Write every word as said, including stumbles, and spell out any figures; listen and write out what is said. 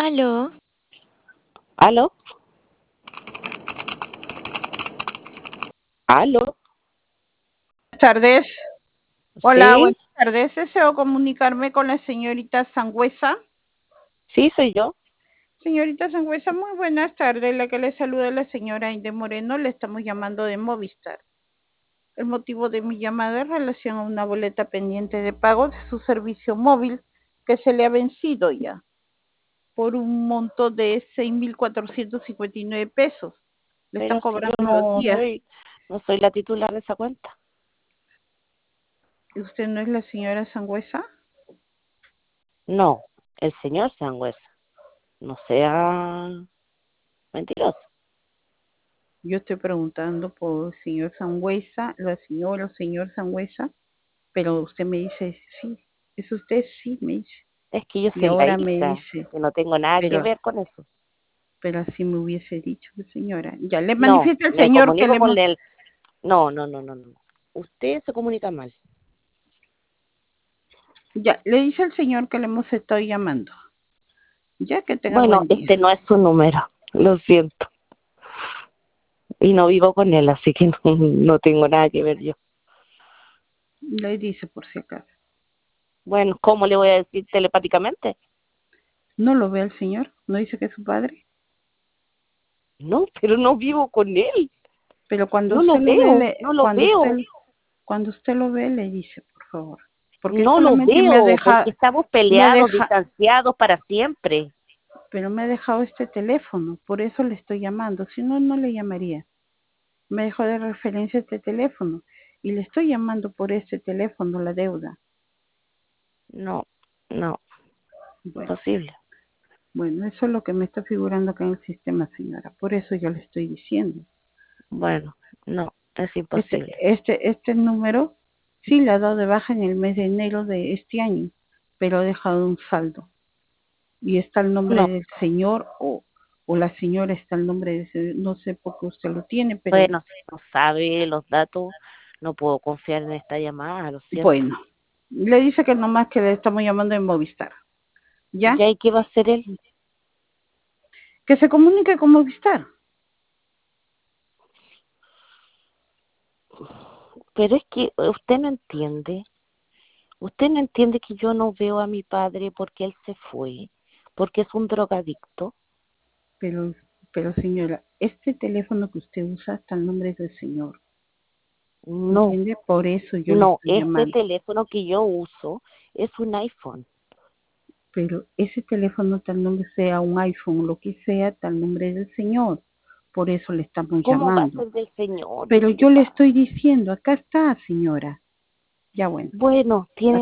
Aló, ¿Aló? ¿Aló? Buenas tardes. Hola, Sí, buenas tardes. Deseo comunicarme con la señorita Sangüesa. sí, soy yo. Señorita Sangüesa, muy buenas tardes. La que le saluda es la señora Inde Moreno. Le estamos llamando de Movistar. El motivo de mi llamada es relación a una boleta pendiente de pago de su servicio móvil que se le ha vencido ya por un monto de seis mil cuatrocientos cincuenta y nueve pesos. Le están Pero si yo cobrando los no días. soy, no soy la titular de esa cuenta. ¿Usted no es la señora Sangüesa? No, el señor Sangüesa. No sea mentiroso. Yo estoy preguntando por el señor Sangüesa, la señora o señor Sangüesa, pero usted me dice sí, es usted, sí, me dice. Es que yo Y soy la ahora me hija, dice, que no tengo nada que pero, ver con eso. pero así me hubiese dicho, señora. Ya le No, manifiesta el me señor que le comunico con hemos, él. No, no, no, no, no. Usted se comunica mal. ya, le dice al señor que le hemos estado llamando. Ya, que tenga Bueno, buen día. este no es su número. Lo siento. Y no vivo con él, así que no, no tengo nada que ver yo. Le dice por si acaso. Bueno, ¿cómo le voy a decir telepáticamente? ¿No lo ve al señor? ¿No dice que es su padre? No, pero no vivo con él. Pero cuando No usted lo lo ve, veo, le, no lo cuando usted, veo. cuando usted lo ve, le dice, por favor. Porque No lo solamente me ha veo, porque dejado, estamos me peleados, deja, distanciados para siempre. pero me ha dejado este teléfono, por eso le estoy llamando, si no, no le llamaría. Me dejó de referencia este teléfono y le estoy llamando por este teléfono, la deuda. No, no, Bueno, imposible. bueno, eso es lo que me está figurando acá en el sistema, señora, por eso yo le estoy diciendo. Bueno, no, es Este, imposible. este, este número sí le ha dado de baja en el mes de enero de este año, pero ha dejado un saldo. Y está el nombre No, del señor o, o la señora está el nombre de ese, no sé por qué usted lo tiene, pero bueno, si no sabe los datos, no puedo confiar en esta llamada, lo siento. bueno, le dice que nomás que le estamos llamando en Movistar, ¿ya? ¿Ya y qué va a hacer él? Que se comunique con Movistar. Pero es que usted no entiende. Usted no entiende que yo no veo a mi padre porque él se fue, porque es un drogadicto. Pero, pero señora, este teléfono que usted usa está el nombre del señor, No, ¿entiende? Por eso yo le no, estoy este llamando. teléfono que yo uso es un iPhone. Pero ese teléfono tal nombre sea un iPhone, lo que sea, tal nombre del señor. Por eso le estamos ¿Cómo va a llamando. ser del señor? Pero ¿Qué le yo le pasa? estoy diciendo, acá está, señora. Ya bueno. Bueno, tiene